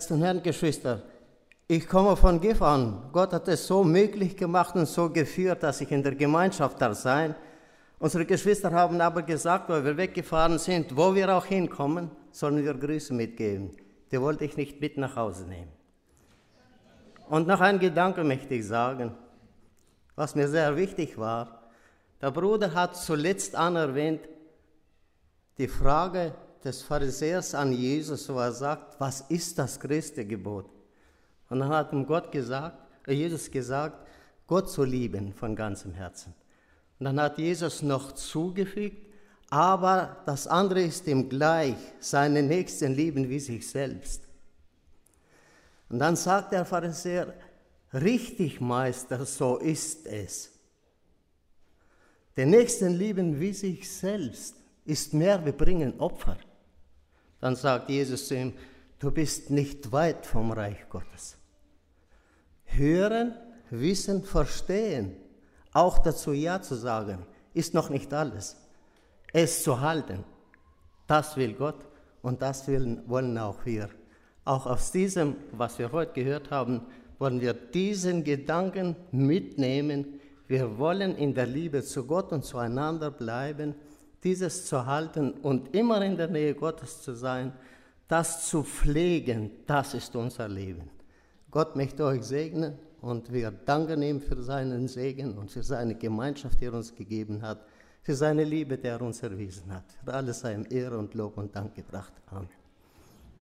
Verehrten Herren, Geschwister, ich komme von Gifhorn. Gott hat es so möglich gemacht und so geführt, dass ich in der Gemeinschaft da sein. Unsere Geschwister haben aber gesagt, weil wir weggefahren sind, wo wir auch hinkommen, sollen wir Grüße mitgeben. Die wollte ich nicht mit nach Hause nehmen. Und noch ein Gedanke möchte ich sagen, was mir sehr wichtig war. Der Bruder hat zuletzt anerwähnt, die Frage des Pharisäers an Jesus, wo er sagt, was ist das größte Gebot? Und dann hat ihm Jesus gesagt, Gott zu lieben von ganzem Herzen. Und dann hat Jesus noch zugefügt, aber das andere ist ihm gleich, seinen Nächsten lieben wie sich selbst. Und dann sagt der Pharisäer, richtig, Meister, so ist es. Den Nächsten lieben wie sich selbst ist mehr, wir bringen Opfer. Dann sagt Jesus zu ihm, du bist nicht weit vom Reich Gottes. Hören, wissen, verstehen, auch dazu Ja zu sagen, ist noch nicht alles. Es zu halten, das will Gott und das wollen auch wir. Auch aus diesem, was wir heute gehört haben, wollen wir diesen Gedanken mitnehmen. Wir wollen in der Liebe zu Gott und zueinander bleiben, dieses zu halten und immer in der Nähe Gottes zu sein, das zu pflegen, das ist unser Leben. Gott möchte euch segnen und wir danken ihm für seinen Segen und für seine Gemeinschaft, die er uns gegeben hat, für seine Liebe, die er uns erwiesen hat. Für alles sei ihm Ehre und Lob und Dank gebracht. Amen.